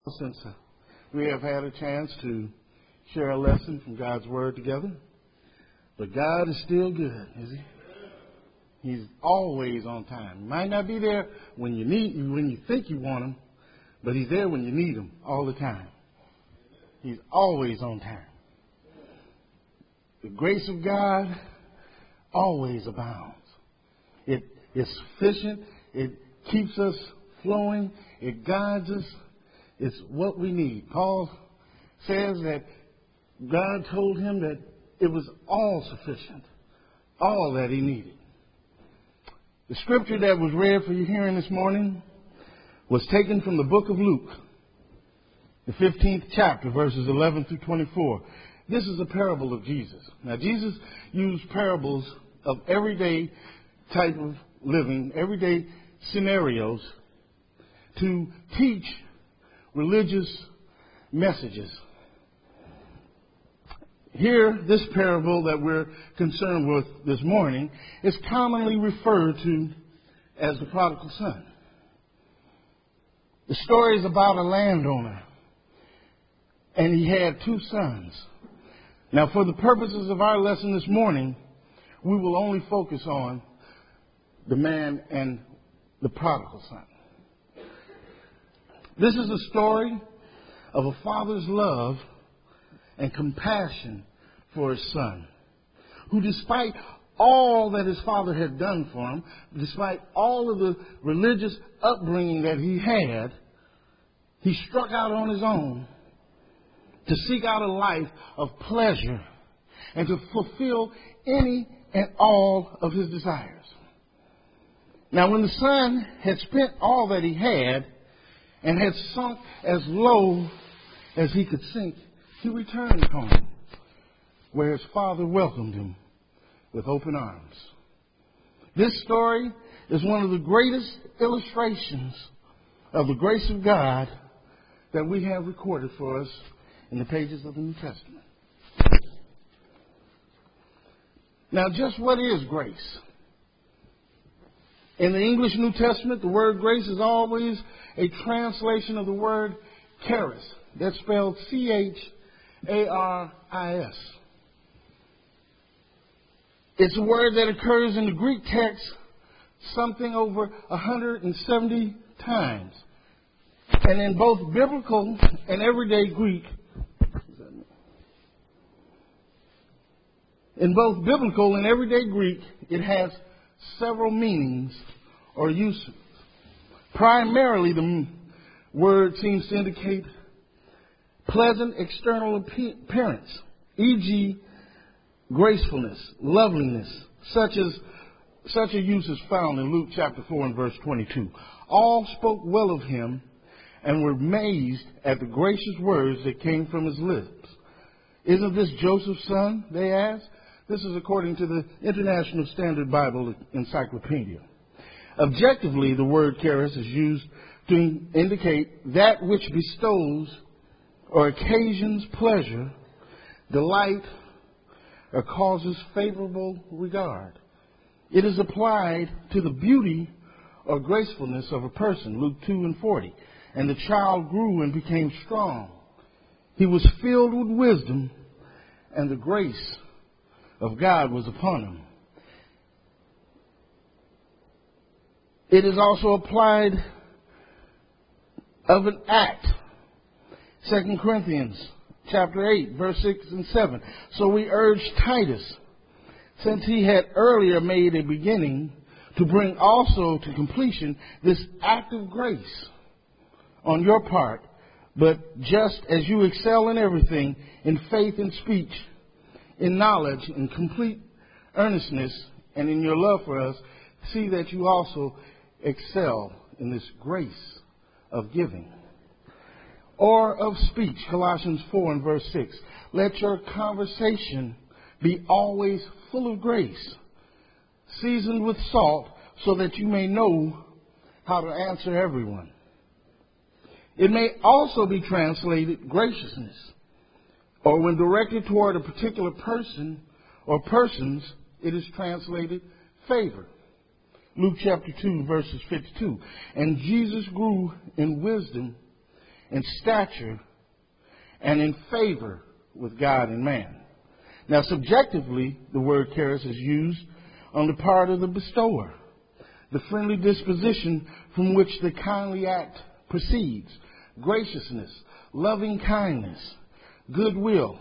Since we have had a chance to share a lesson from God's Word together. But God is still good, is He? He's always on time. He might not be there when you think you want Him, but He's there when you need Him all the time. He's always on time. The grace of God always abounds. It is sufficient. It keeps us flowing. It guides us. It's what we need. Paul says that God told him that it was all sufficient, all that he needed. The scripture that was read for you hearing this morning was taken from the book of Luke, the 15th chapter, verses 11 through 24. This is a parable of Jesus. Now, Jesus used parables of everyday type of living, everyday scenarios to teach religious messages. Here, this parable that we're concerned with this morning is commonly referred to as the prodigal son. The story is about a landowner, and he had two sons. Now, for the purposes of our lesson this morning, we will only focus on the man and the prodigal son. This is a story of a father's love and compassion for his son, who despite all that his father had done for him, despite all of the religious upbringing that he had, he struck out on his own to seek out a life of pleasure and to fulfill any and all of his desires. Now, when the son had spent all that he had and had sunk as low as he could sink, he returned home, where his father welcomed him with open arms. This story is one of the greatest illustrations of the grace of God that we have recorded for us in the pages of the New Testament. Now, just what is grace? In the English New Testament, the word grace is always a translation of the word charis. That's spelled C-H-A-R-I-S. It's a word that occurs in the Greek text something over 170 times. And in both biblical and everyday Greek, it has several meanings or uses. Primarily, the word seems to indicate pleasant external appearance, e.g., gracefulness, loveliness, such a use is found in Luke chapter 4 and verse 22. All spoke well of him and were amazed at the gracious words that came from his lips. Isn't this Joseph's son? They asked. This is according to the International Standard Bible Encyclopedia. Objectively, the word charis is used to indicate that which bestows or occasions pleasure, delight, or causes favorable regard. It is applied to the beauty or gracefulness of a person, Luke 2 and 40. And the child grew and became strong. He was filled with wisdom, and the grace of God was upon him. It is also applied of an act. 2 Corinthians chapter 8, verse 6 and 7. So we urge Titus, since he had earlier made a beginning, to bring also to completion this act of grace on your part, but just as you excel in everything, in faith and speech, in knowledge, in complete earnestness, and in your love for us, see that you also excel in this grace of giving. Or of speech, Colossians 4 and verse 6. Let your conversation be always full of grace, seasoned with salt, so that you may know how to answer everyone. It may also be translated graciousness, or when directed toward a particular person or persons, it is translated favor. Luke chapter 2, verses 52. And Jesus grew in wisdom in stature, and in favor with God and man. Now, subjectively, the word charis is used on the part of the bestower, the friendly disposition from which the kindly act proceeds, graciousness, loving kindness, goodwill.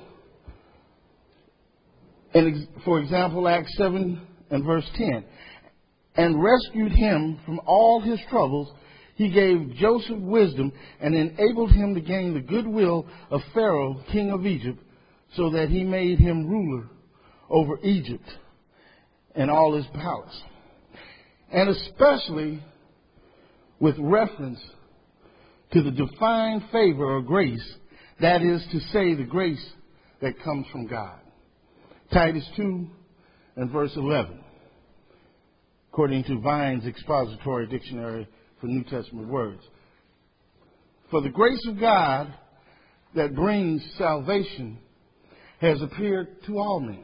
And for example, Acts 7 and verse 10, and rescued him from all his troubles. He gave Joseph wisdom and enabled him to gain the goodwill of Pharaoh, king of Egypt, so that he made him ruler over Egypt and all his palace. And especially with reference to the divine favor or grace, that is to say, the grace that comes from God. Titus 2 and verse 11, according to Vine's Expository Dictionary for New Testament words. For the grace of God that brings salvation has appeared to all men.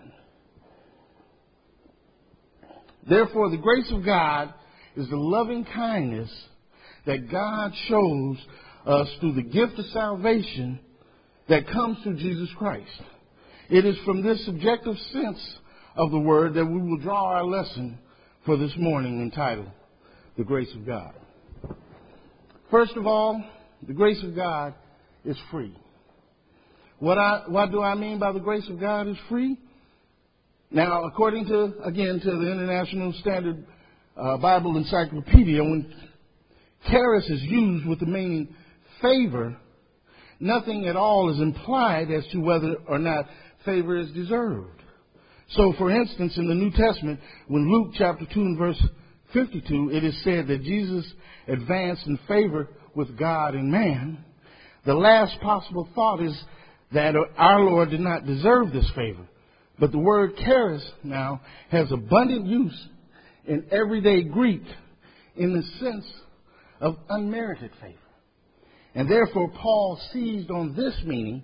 Therefore, the grace of God is the loving kindness that God shows us through the gift of salvation that comes through Jesus Christ. It is from this subjective sense of the word that we will draw our lesson for this morning, entitled The Grace of God. First of all, the grace of God is free. What do I mean by the grace of God is free? Now, according to the International Standard Bible Encyclopedia, when charis is used with the meaning favor, nothing at all is implied as to whether or not favor is deserved. So, for instance, in the New Testament, when Luke chapter 2 and verse 52, it is said that Jesus advanced in favor with God and man, the last possible thought is that our Lord did not deserve this favor. But the word charis now has abundant use in everyday Greek in the sense of unmerited favor. And therefore, Paul seized on this meaning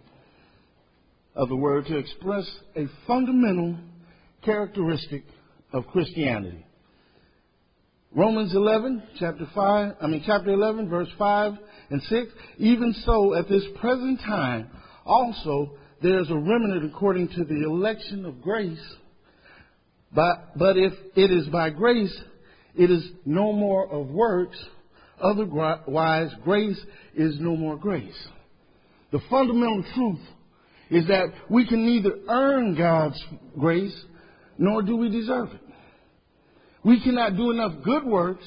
of the word to express a fundamental characteristic of Christianity. Romans 11, chapter 11, verse 5 and 6. Even so, at this present time, also there is a remnant according to the election of grace. But if it is by grace, it is no more of works. Otherwise, grace is no more grace. The fundamental truth is that we can neither earn God's grace, nor do we deserve it. We cannot do enough good works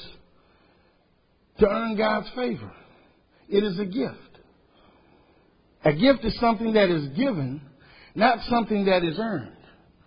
to earn God's favor. It is a gift. A gift is something that is given, not something that is earned.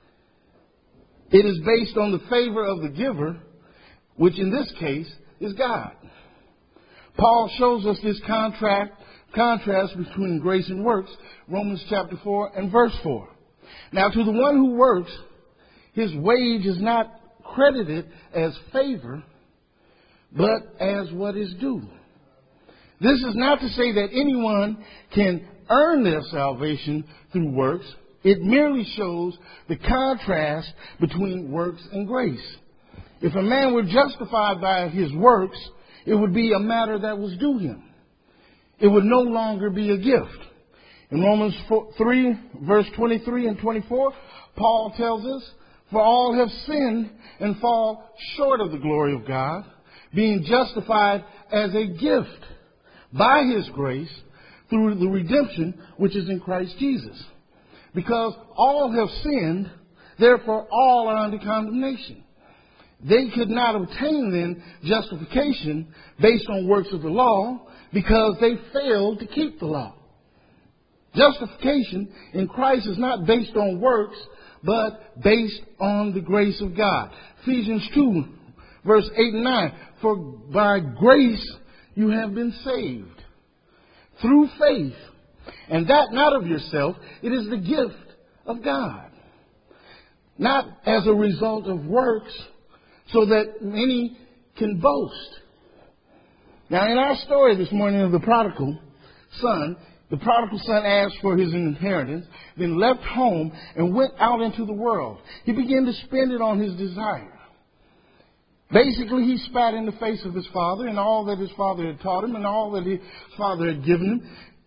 It is based on the favor of the giver, which in this case is God. Paul shows us this contrast between grace and works, Romans chapter 4 and verse 4. Now, to the one who works, his wage is not credited as favor, but as what is due. This is not to say that anyone can earn their salvation through works. It merely shows the contrast between works and grace. If a man were justified by his works, it would be a matter that was due him. It would no longer be a gift. In Romans 3, verse 23 and 24, Paul tells us, for all have sinned and fall short of the glory of God, being justified as a gift by his grace through the redemption which is in Christ Jesus. Because all have sinned, therefore all are under condemnation. They could not obtain then justification based on works of the law because they failed to keep the law. Justification in Christ is not based on works, but based on the grace of God. Ephesians 2, verse 8 and 9. For by grace you have been saved through faith, and that not of yourself. It is the gift of God, not as a result of works, so that many can boast. Now, in our story this morning of the prodigal son asked for his inheritance, then left home and went out into the world. He began to spend it on his desire. Basically, he spat in the face of his father and all that his father had taught him and all that his father had given him.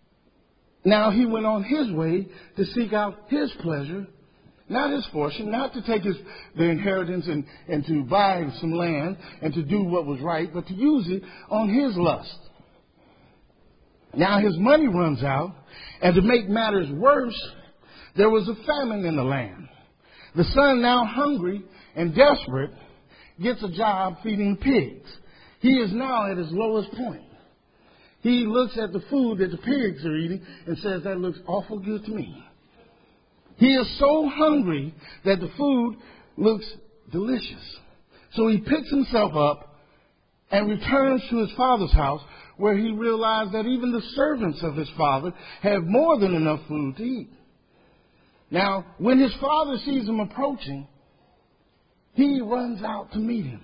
Now he went on his way to seek out his pleasure, not his fortune, not to take the inheritance and to buy some land and to do what was right, but to use it on his lust. Now his money runs out, and to make matters worse, there was a famine in the land. The son, now hungry and desperate, gets a job feeding pigs. He is now at his lowest point. He looks at the food that the pigs are eating and says, that looks awful good to me. He is so hungry that the food looks delicious. So he picks himself up and returns to his father's house, where he realized that even the servants of his father have more than enough food to eat. Now, when his father sees him approaching, he runs out to meet him.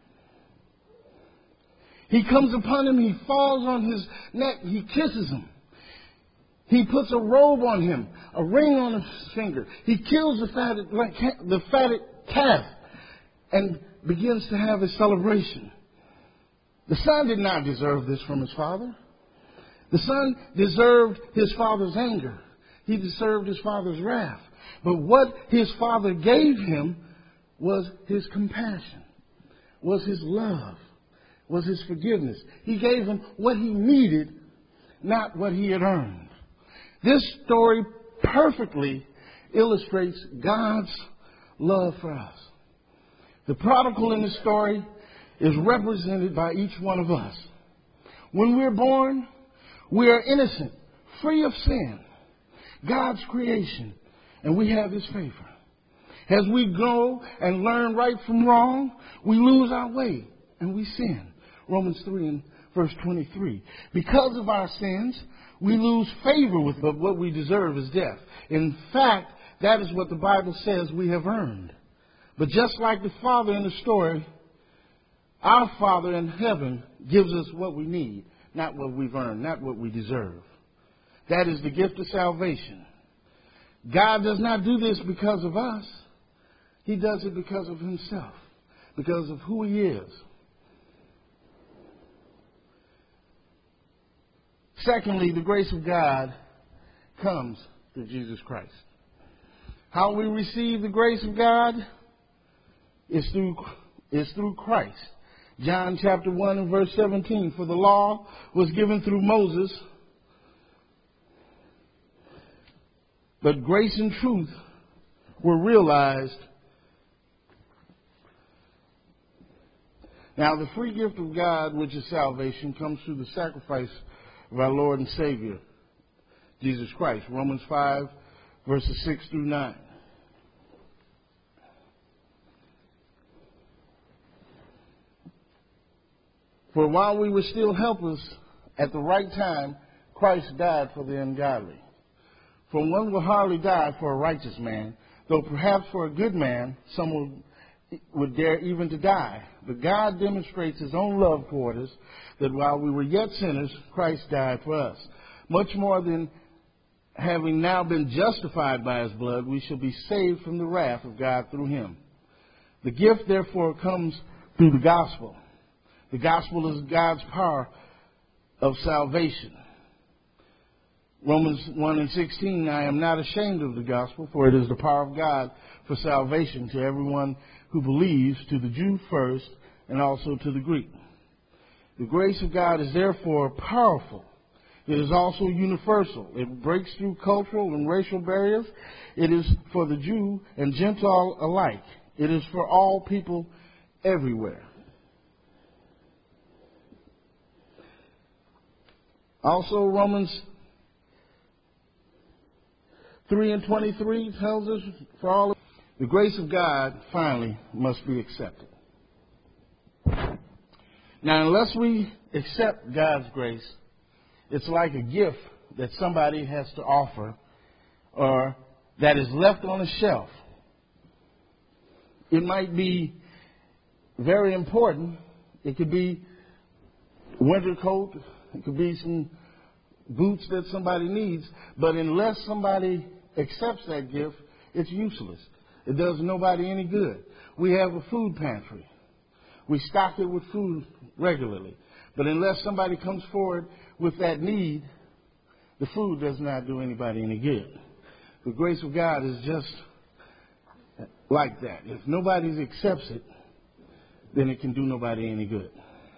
He comes upon him, he falls on his neck, he kisses him. He puts a robe on him, a ring on his finger. He kills the fatted calf and begins to have a celebration. The son did not deserve this from his father. The son deserved his father's anger. He deserved his father's wrath. But what his father gave him was his compassion, was his love, was his forgiveness. He gave him what he needed, not what he had earned. This story perfectly illustrates God's love for us. The prodigal in the story is represented by each one of us. When we're born, we are innocent, free of sin, God's creation, and we have his favor. As we grow and learn right from wrong, we lose our way and we sin. Romans 3 and verse 23. Because of our sins, we lose favor with what we deserve is death. In fact, that is what the Bible says we have earned. But just like the father in the story, our Father in heaven gives us what we need, not what we've earned, not what we deserve. That is the gift of salvation. God does not do this because of us. He does it because of himself, because of who he is. Secondly, the grace of God comes through Jesus Christ. How we receive the grace of God is through Christ. John chapter 1 and verse 17. For the law was given through Moses, but grace and truth were realized. Now the free gift of God, which is salvation, comes through the sacrifice of our Lord and Savior, Jesus Christ. Romans 5, verses 6 through 9. For while we were still helpless, at the right time, Christ died for the ungodly. For one will hardly die for a righteous man, though perhaps for a good man someone would dare even to die. But God demonstrates his own love toward us, that while we were yet sinners, Christ died for us. Much more than having now been justified by his blood, we shall be saved from the wrath of God through him. The gift, therefore, comes through the gospel. The gospel is God's power of salvation. Romans 1 and 16, I am not ashamed of the gospel, for it is the power of God for salvation to everyone who believes, to the Jew first, and also to the Greek. The grace of God is therefore powerful. It is also universal. It breaks through cultural and racial barriers. It is for the Jew and Gentile alike. It is for all people everywhere. Also, Romans 3 and 23 tells us for all of the grace of God finally must be accepted. Now, unless we accept God's grace, it's like a gift that somebody has to offer or that is left on a shelf. It might be very important. It could be a winter coat. It could be some boots that somebody needs. But unless somebody accepts that gift, it's useless. It does nobody any good. We have a food pantry. We stock it with food regularly. But unless somebody comes forward with that need, the food does not do anybody any good. The grace of God is just like that. If nobody accepts it, then it can do nobody any good.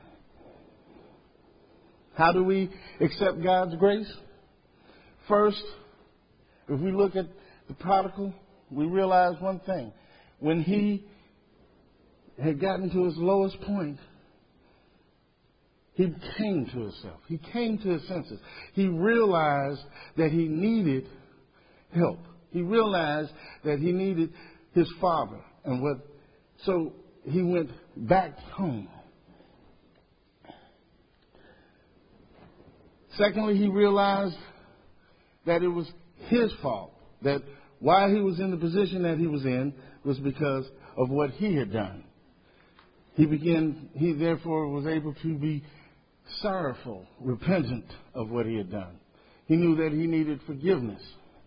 How do we accept God's grace? First, if we look at the prodigal, we realize one thing. When he had gotten to his lowest point, he came to himself. He came to his senses. He realized that he needed help. He realized that he needed his father. So he went back home. Secondly, he realized that it was his fault, that why he was in the position that he was in was because of what he had done. He therefore was able to be sorrowful, repentant of what he had done. He knew that he needed forgiveness.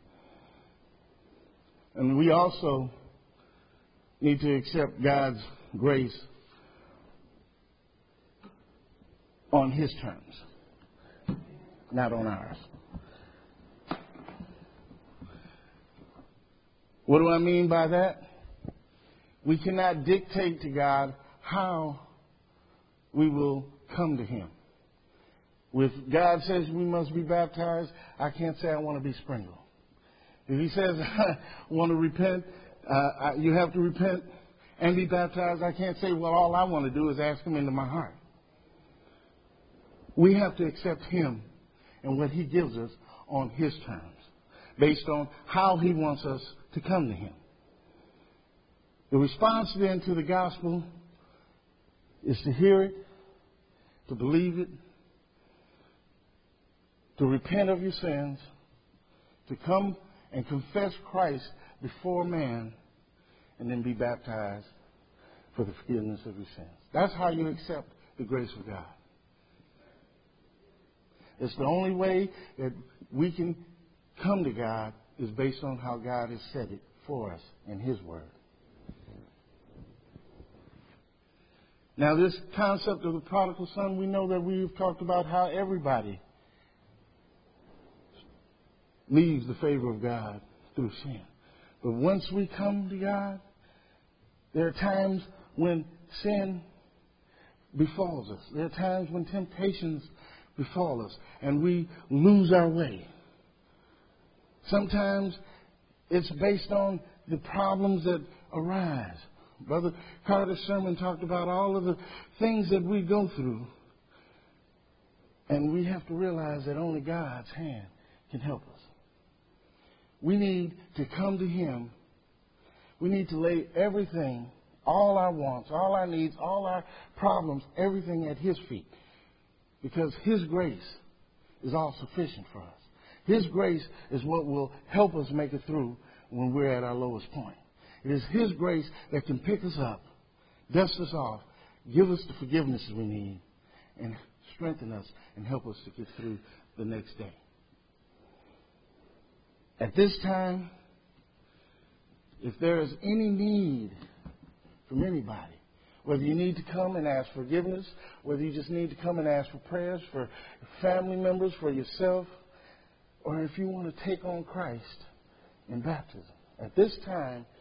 And we also need to accept God's grace on his terms, not on ours. What do I mean by that? We cannot dictate to God how we will come to him. If God says we must be baptized, I can't say I want to be sprinkled. If he says I want to repent, you have to repent and be baptized, I can't say, well, all I want to do is ask him into my heart. We have to accept him and what he gives us on his terms, based on how he wants us to come to him. The response then to the gospel is to hear it, to believe it, to repent of your sins, to come and confess Christ before man, and then be baptized for the forgiveness of your sins. That's how you accept the grace of God. It's the only way that we can come to God is based on how God has said it for us in his word. Now, this concept of the prodigal son, we know that we've talked about how everybody leaves the favor of God through sin. But once we come to God, there are times when sin befalls us. There are times when temptations befall us and we lose our way. Sometimes it's based on the problems that arise. Brother Carter's sermon talked about all of the things that we go through. And we have to realize that only God's hand can help us. We need to come to him. We need to lay everything, all our wants, all our needs, all our problems, everything at his feet. Because his grace is all sufficient for us. His grace is what will help us make it through when we're at our lowest point. It is his grace that can pick us up, dust us off, give us the forgiveness we need, and strengthen us and help us to get through the next day. At this time, if there is any need from anybody, whether you need to come and ask forgiveness, whether you just need to come and ask for prayers for family members, for yourself, or if you want to take on Christ in baptism, at this time,